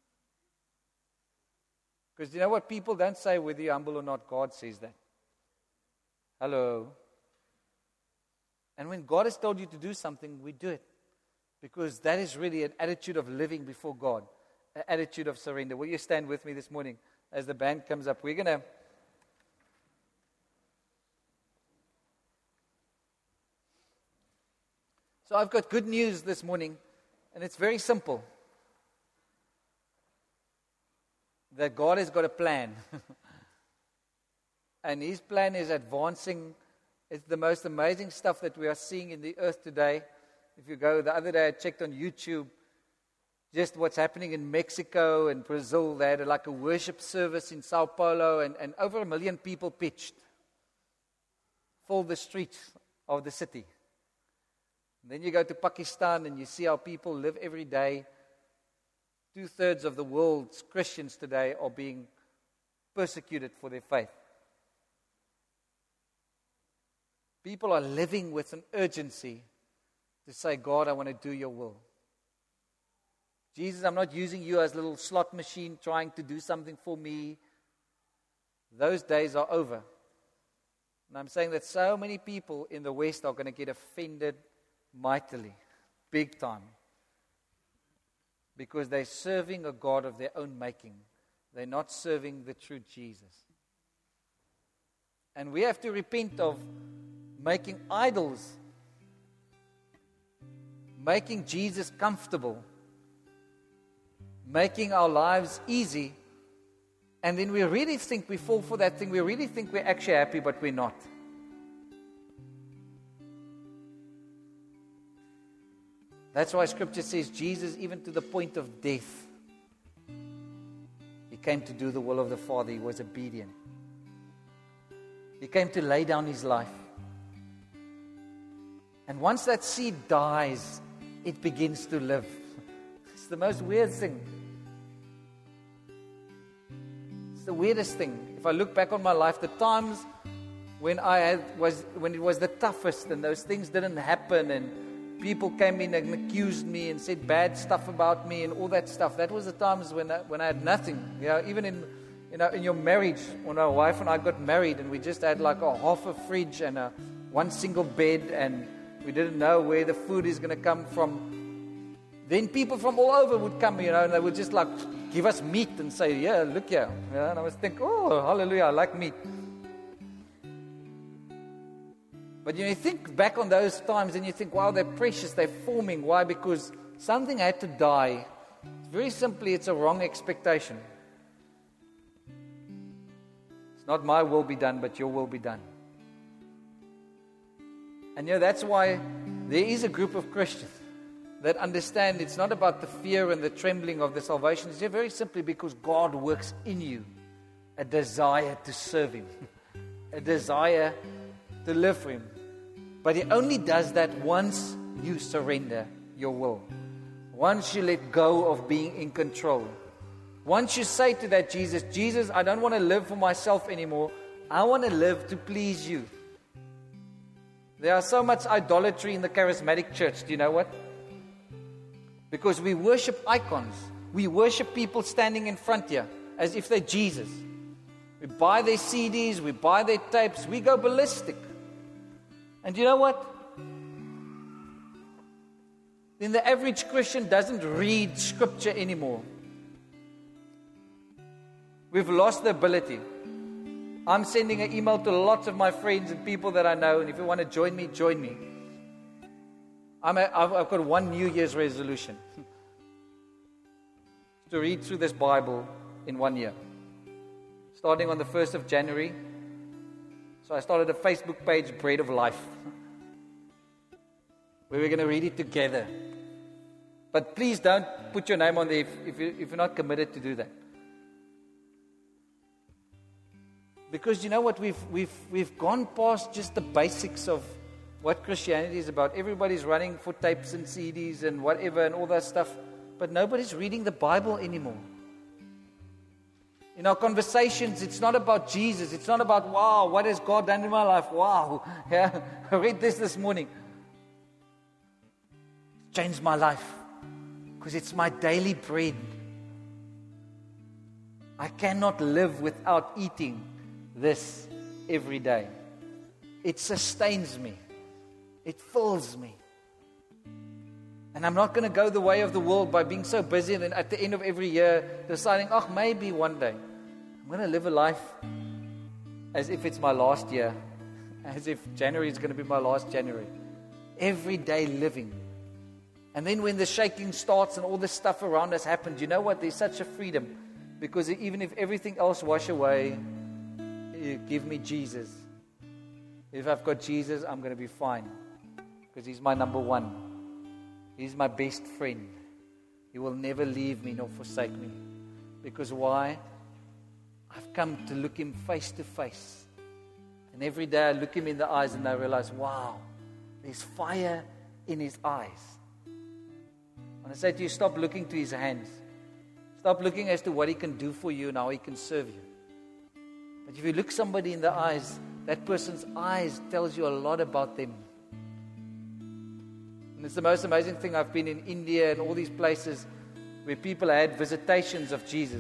Because you know what? People don't say whether you're humble or not. God says that. Hello. And when God has told you to do something, we do it. Because that is really an attitude of living before God. An attitude of surrender. Will you stand with me this morning as the band comes up? We're going to So I've got good news this morning, and it's very simple. That God has got a plan. And His plan is advancing. It's the most amazing stuff that we are seeing in the earth today. If you go, the other day I checked on YouTube, just what's happening in Mexico and Brazil. They had like a worship service in Sao Paulo, and over 1 million people pitched. Filled the streets of the city. And then you go to Pakistan and you see how people live every day. 2/3 of the world's Christians today are being persecuted for their faith. People are living with an urgency to say, God, I want to do your will. Jesus, I'm not using you as a little slot machine trying to do something for me. Those days are over. And I'm saying that so many people in the West are going to get offended mightily, big time. Because they're serving a God of their own making. They're not serving the true Jesus. And we have to repent of making idols. Making Jesus comfortable. Making our lives easy. And then we really think we fall for that thing. We really think we're actually happy, but we're not. That's why Scripture says Jesus, even to the point of death, He came to do the will of the Father. He was obedient. He came to lay down His life. And once that seed dies, it begins to live. It's the most weird thing. It's the weirdest thing. If I look back on my life, the times when when it was the toughest and those things didn't happen and people came in and accused me and said bad stuff about me and all that stuff. That was the times when I had nothing. Even in your marriage, when my wife and I got married and we just had like a half a fridge and one single bed and we didn't know where the food is going to come from. Then people from all over would come, and they would just like give us meat and say, yeah, look here. And I was thinking, oh, hallelujah, I like meat. But you think back on those times and you think, wow, they're precious, they're forming. Why? Because something had to die. Very simply, it's a wrong expectation. It's not my will be done, but your will be done. And that's why there is a group of Christians that understand it's not about the fear and the trembling of the salvation. It's very simply because God works in you a desire to serve Him, a desire to live for Him. But He only does that once you surrender your will. Once you let go of being in control. Once you say to that Jesus, I don't want to live for myself anymore. I want to live to please you. There are so much idolatry in the charismatic church. Do you know what? Because we worship icons. We worship people standing in front here as if they're Jesus. We buy their CDs, we buy their tapes, we go ballistic. And you know what? Then the average Christian doesn't read Scripture anymore. We've lost the ability. I'm sending an email to lots of my friends and people that I know, and if you want to join me, join me. I've got one New Year's resolution. To read through this Bible in 1 year. Starting on the 1st of January. So I started a Facebook page, Bread of Life, where we're going to read it together. But please don't put your name on there if you're not committed to do that. Because you know what, we've gone past just the basics of what Christianity is about. Everybody's running for tapes and CDs and whatever and all that stuff, but nobody's reading the Bible anymore. In our conversations, it's not about Jesus. It's not about, wow, what has God done in my life? Wow, yeah, I read this morning. It changed my life because it's my daily bread. I cannot live without eating this every day. It sustains me. It fills me. And I'm not going to go the way of the world by being so busy and then at the end of every year deciding, maybe one day. I'm going to live a life as if it's my last year. As if January is going to be my last January. everyday living. And then when the shaking starts and all this stuff around us happens, you know what? There's such a freedom. Because even if everything else wash away, you give me Jesus. If I've got Jesus, I'm going to be fine. Because He's my number one. He's my best friend. He will never leave me nor forsake me. Because why? I've come to look Him face to face. And every day I look Him in the eyes and I realize, wow, there's fire in His eyes. I want to say to you, stop looking to His hands. Stop looking as to what He can do for you and how He can serve you. But if you look somebody in the eyes, that person's eyes tells you a lot about them. And it's the most amazing thing. I've been in India and all these places where people had visitations of Jesus.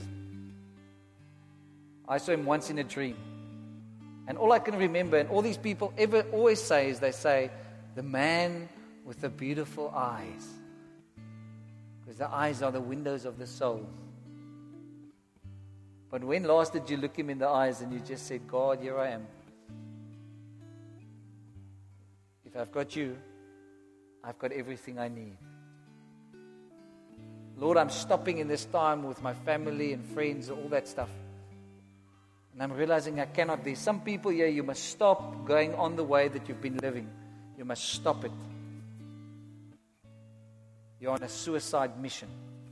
I saw Him once in a dream. And all I can remember, and all these people always say, is they say, the man with the beautiful eyes. Because the eyes are the windows of the soul. But when last did you look Him in the eyes and you just said, God, here I am. If I've got you, I've got everything I need. Lord, I'm stopping in this time with my family and friends, all that stuff. And I'm realizing I cannot. There's some people here, you must stop going on the way that you've been living. You must stop it. You're on a suicide mission.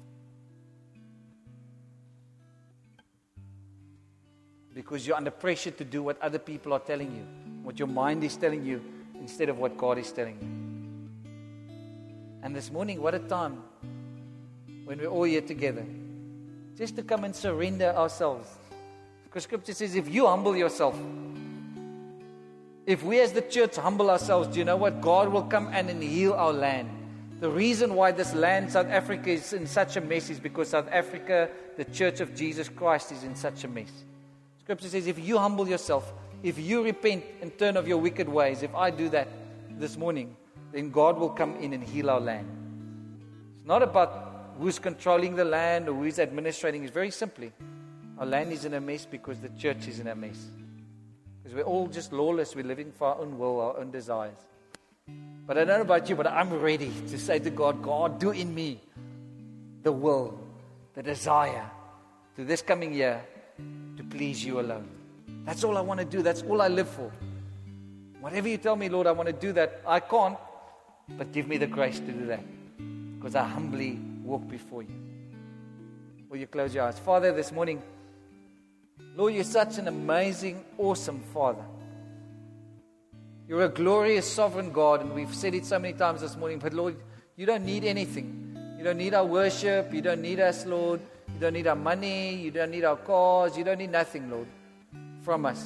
Because you're under pressure to do what other people are telling you, what your mind is telling you, instead of what God is telling you. And this morning, what a time when we're all here together, just to come and surrender ourselves. Because Scripture says, if you humble yourself, if we as the church humble ourselves, do you know what? God will come and heal our land. The reason why this land, South Africa, is in such a mess is because South Africa, the Church of Jesus Christ, is in such a mess. Scripture says, if you humble yourself, if you repent and turn of your wicked ways, if I do that this morning, then God will come in and heal our land. It's not about who's controlling the land or who's administrating. It's very simply, our land is in a mess because the church is in a mess. Because we're all just lawless. We're living for our own will, our own desires. But I don't know about you, but I'm ready to say to God, God, do in me the will, the desire to this coming year to please you alone. That's all I want to do. That's all I live for. Whatever you tell me, Lord, I want to do that. I can't, but give me the grace to do that. Because I humbly walk before you. Will you close your eyes? Father, this morning, Lord, you're such an amazing, awesome Father. You're a glorious, sovereign God, and we've said it so many times this morning, but Lord, you don't need anything. You don't need our worship. You don't need us, Lord. You don't need our money. You don't need our cars. You don't need nothing, Lord, from us.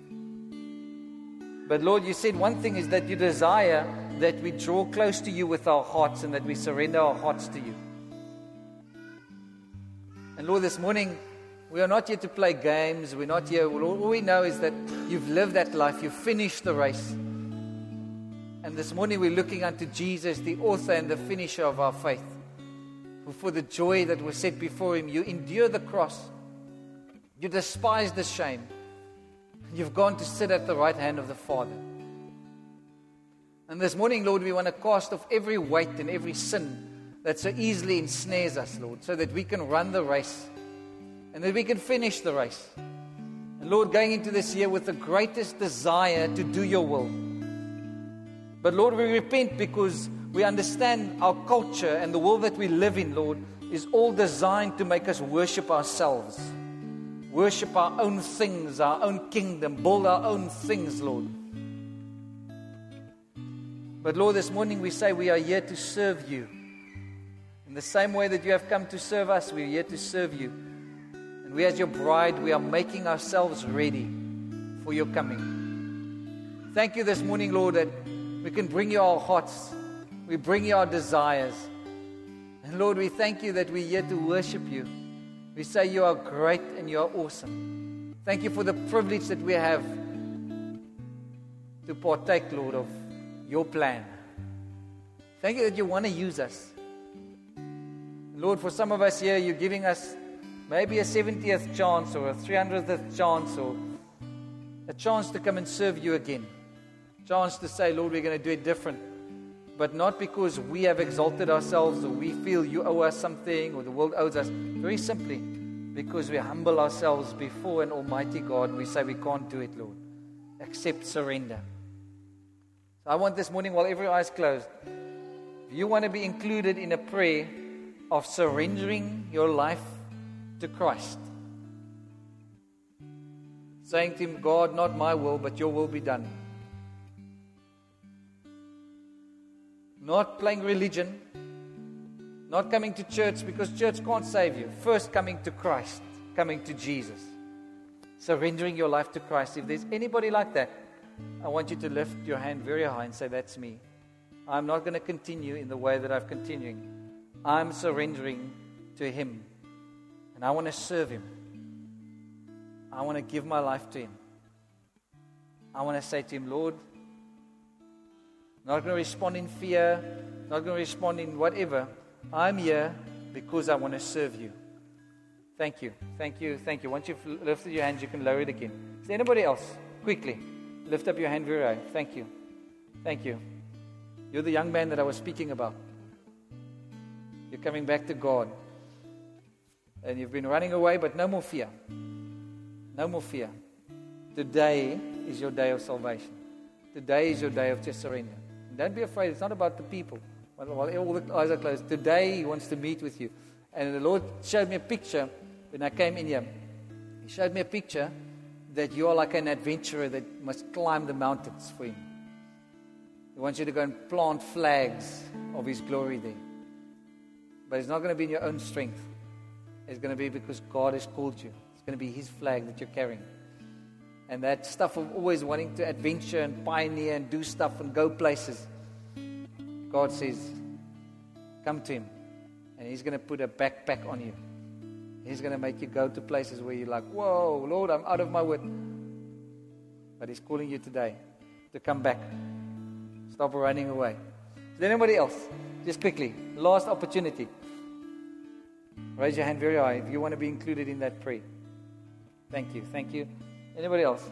But Lord, you said one thing is that you desire that we draw close to you with our hearts and that we surrender our hearts to you. And Lord, this morning, we are not here to play games. We're not here. All we know is that you've lived that life. You've finished the race. And this morning we're looking unto Jesus, the author and the finisher of our faith. Who for the joy that was set before him, you endure the cross. You despise the shame. You've gone to sit at the right hand of the Father. And this morning, Lord, we want to cast off every weight and every sin that so easily ensnares us, Lord, so that we can run the race and that we can finish the race. And Lord, going into this year with the greatest desire to do your will. But Lord, we repent because we understand our culture and the world that we live in, Lord, is all designed to make us worship ourselves. Worship our own things, our own kingdom, build our own things, Lord. But Lord, this morning we say we are here to serve you. In the same way that you have come to serve us, we are here to serve you. And we as your bride, we are making ourselves ready for your coming. Thank you this morning, Lord, that we can bring you our hearts. We bring you our desires. And Lord, we thank you that we're here to worship you. We say you are great and you are awesome. Thank you for the privilege that we have to partake, Lord, of your plan. Thank you that you want to use us. Lord, for some of us here, you're giving us maybe a 70th chance or a 300th chance or a chance to come and serve you again. Chance to say, Lord, we're going to do it different. but not because we have exalted ourselves or we feel you owe us something or the world owes us. Very simply, because we humble ourselves before an almighty God and we say we can't do it, Lord. Accept surrender. So I want this morning, while every eye is closed, if you want to be included in a prayer of surrendering your life to Christ, saying to Him, God, not my will, but your will be done. Not playing religion, not coming to church because church can't save you. First coming to Christ, coming to Jesus. Surrendering your life to Christ. If there's anybody like that, I want you to lift your hand very high and say, that's me. I'm not going to continue in the way that I've continuing. I'm surrendering to Him. And I want to serve Him. I want to give my life to Him. I want to say to Him, Lord, not going to respond in fear, not going to respond in whatever. I'm here because I want to serve you. Thank you, thank you, thank you. Once you've lifted your hands, you can lower it again. Is there anybody else? Quickly, lift up your hand very high. Thank you, thank you. You're the young man that I was speaking about. You're coming back to God. And you've been running away, but no more fear. No more fear. Today is your day of salvation. Today is your day of just surrender. And don't be afraid. It's not about the people. While all the eyes are closed. Today He wants to meet with you. And the Lord showed me a picture when I came in here. He showed me a picture that you are like an adventurer that must climb the mountains for Him. He wants you to go and plant flags of His glory there. But it's not going to be in your own strength. It's going to be because God has called you. It's going to be His flag that you're carrying. And that stuff of always wanting to adventure and pioneer and do stuff and go places. God says, come to Him. And He's going to put a backpack on you. He's going to make you go to places where you're like, whoa, Lord, I'm out of my wit. But He's calling you today to come back. Stop running away. Is there anybody else? Just quickly, last opportunity. Raise your hand very high if you want to be included in that prayer. Thank you, thank you. Anybody else?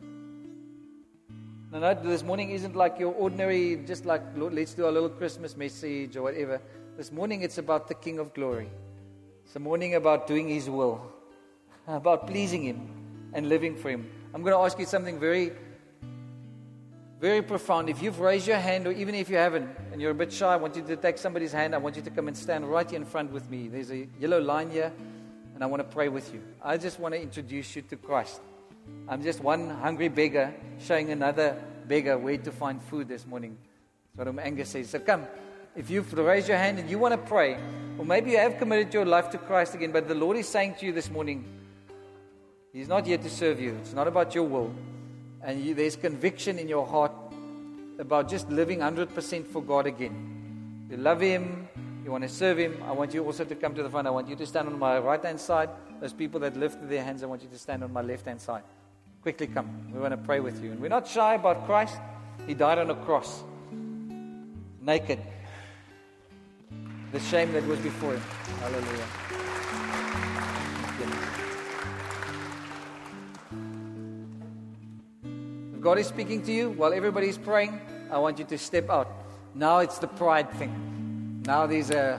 No, this morning isn't like your ordinary, just like, Lord, let's do our little Christmas message or whatever. This morning it's about the King of Glory. It's a morning about doing His will, about pleasing Him and living for Him. I'm going to ask you something very, very profound. If you've raised your hand, or even if you haven't, and you're a bit shy, I want you to take somebody's hand. I want you to come and stand right here in front with me. There's a yellow line here, and I want to pray with you. I just want to introduce you to Christ. I'm just one hungry beggar showing another beggar where to find food this morning. That's what Angus says. So come, if you've raised your hand and you want to pray, or maybe you have committed your life to Christ again, but the Lord is saying to you this morning, He's not here to serve you. It's not about your will. And there's conviction in your heart about just living 100% for God again. You love Him. You want to serve Him. I want you also to come to the front. I want you to stand on my right-hand side. Those people that lifted their hands, I want you to stand on my left-hand side. Quickly come. We want to pray with you. And we're not shy about Christ. He died on a cross. Naked. The shame that was before Him. Hallelujah. If God is speaking to you while everybody is praying, I want you to step out. Now it's the pride thing. Now there's a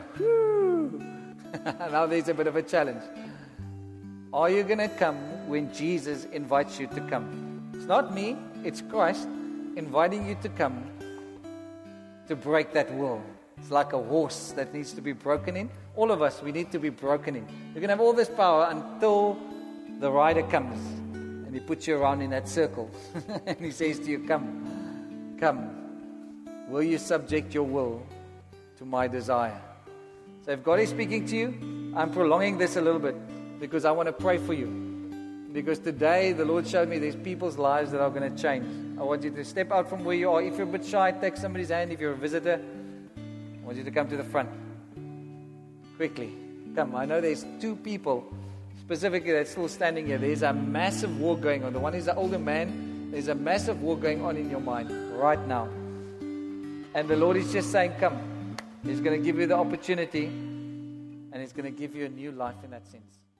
now there's a bit of a challenge. Are you going to come when Jesus invites you to come? It's not me, it's Christ inviting you to come to break that will. It's like a horse that needs to be broken in. All of us, we need to be broken in. You can have all this power until the rider comes and he puts you around in that circle and he says to you, come, come. Will you subject your will to my desire? So if God is speaking to you, I'm prolonging this a little bit because I want to pray for you. Because today the Lord showed me there's people's lives that are going to change. I want you to step out from where you are. If you're a bit shy, take somebody's hand. If you're a visitor, I want you to come to the front. Quickly. Come. I know there's two people specifically that's still standing here. There's a massive war going on. The one is the older man. There's a massive war going on in your mind right now. And the Lord is just saying, come. He's going to give you the opportunity. And He's going to give you a new life in that sense.